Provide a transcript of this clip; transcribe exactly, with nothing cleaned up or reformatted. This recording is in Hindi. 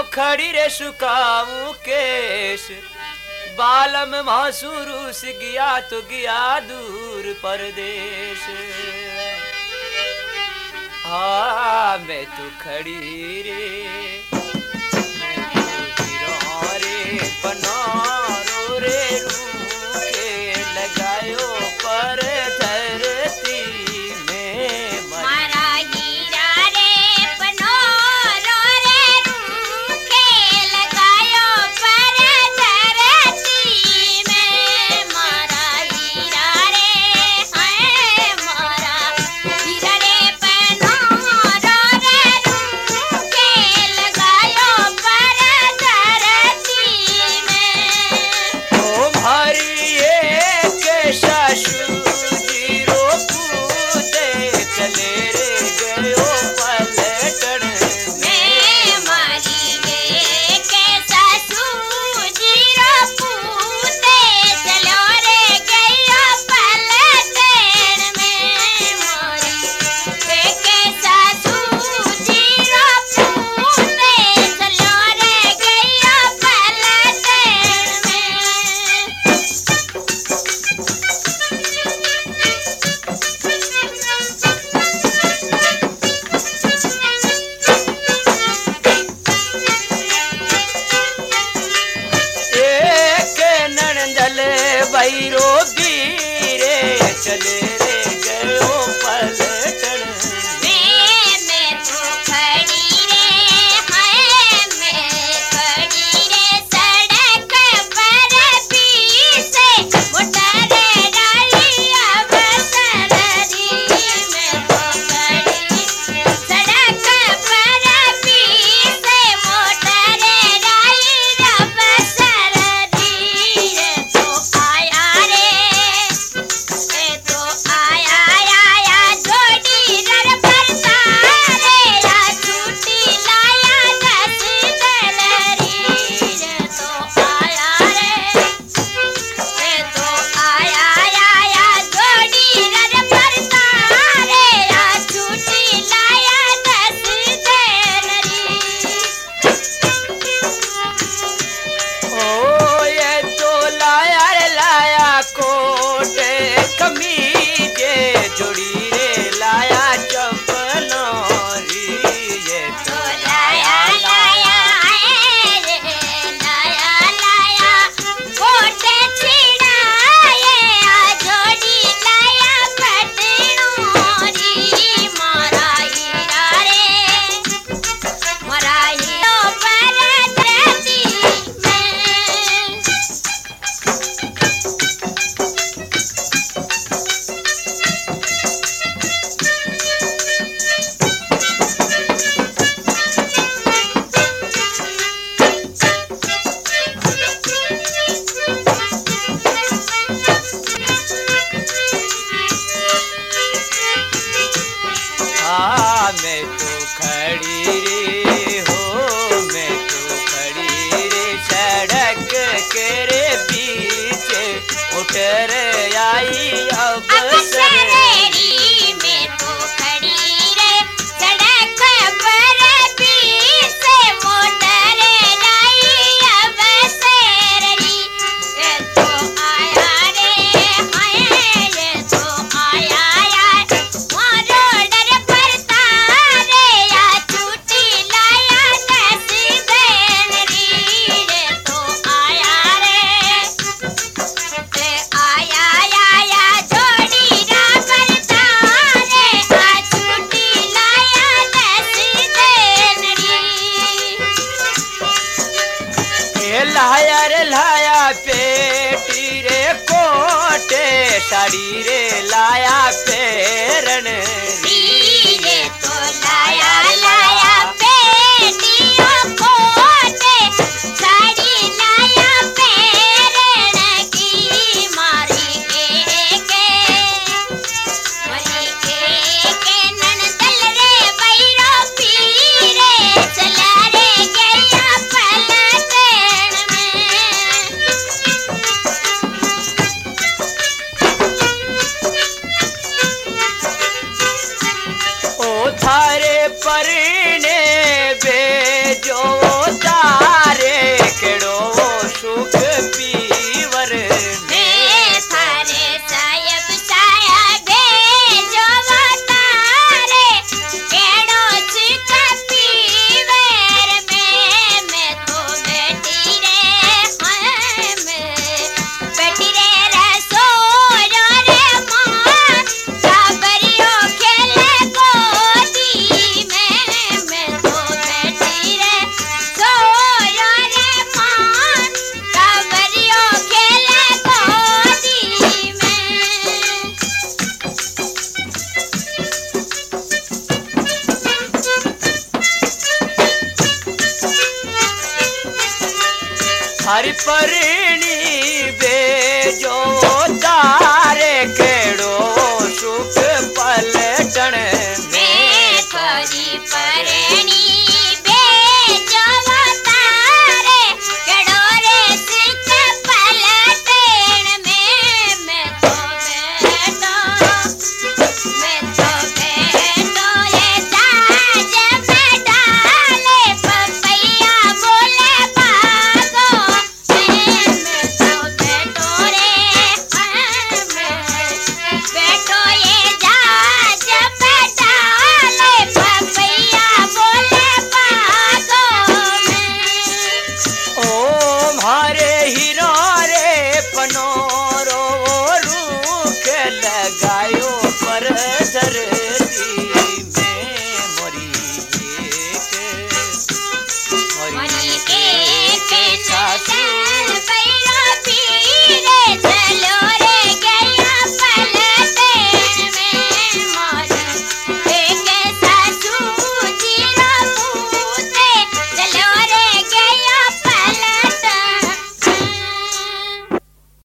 खड़ी रे सुकाऊं केश, बालम मासूरूस गया तो गया दूर परदेश। हाँ मैं तो खड़ी रे, मैं तो गिरा रे बनारो रे रूखे लगायो पर धरती में मारा हीरा रे बनारो रे रूखे लगायो पर धरती में। मारा हीरा रे हाय मारा हीरा रे बनारो रे रूखे लगायो पर धरती में। ओ भारी एक ससुर जी रो पूते चले रे गयो पलटन मैं मारी गे के सासू जीरो पूते चलो रे गयो पलटन में। मारी गे के सासू जीरो पूते चलो रे गयो पलटन एक नंदल भैरो गिरे चले रे गयो पलटन मैं मैं तो खड़ी रे हाय मैं खड़ी रे सड़क पर पीछे मोटर डाली अवसर दी। मैं तो खड़ी सड़क पर पीछे मोटर डाली अवसर दी। रे तो आया रे ए तो आया आया जोड़ी रर परता रे या छुट्टी लाया दस दलरी। रे तो आया रे ए तो आया आया जोड़ी रर परता रे या छुट्टी लाया दस दलरी। ओ ये तो लाया रे लाया कोट कमीज जोड़ी रे लाया चपनौरी ये तो तो लाया लाया रे लाया लाया कोटे छिड़ाए आ जोड़ी लाया पटनोरी। मारा हीरा रे मारा हीरो पर धरती में। हाँ मैं तो खड़ी रे हो मैं तो खड़ी रे सड़क के रे पीछे उतर आई अवसर अवसरेरी मैं तो खड़ी रे सड़क पर पीछे मोटर लाई अवसरेरी। ये तो आया रे हाय ये तो आया आया मारो डर परता रे या छुट्टी लाया दस दलरी। ये तो आया रे ते आया आया जोड़ी रा परता रे आ छुट्टी लाया दस दलरी। ये लाया रे लाया पेटी रे कोटे साड़ी रे लाया पेरन रे तो लाया लाया पेटियों कोटे साड़ी लाया पेरण की। मारी के के मारी के के ननदल रे बैरो पीरे चला रे गया पलटन में। हरि परिणी बेजो तारे केड़ो सुख पलटन मैं थोरी परणी बेजो तारे केड़ो रे सुख पलटन में मैं तो बैठो मैं तो बैठो ये जाज में डाले पपैया बोले भागो मैं मैं तो बैठो रे मैं बैठो ये जाज में डाले पपैया बोले भागो मैं ओ मारे हीरो रे पनोरो रूख लगायो पर धर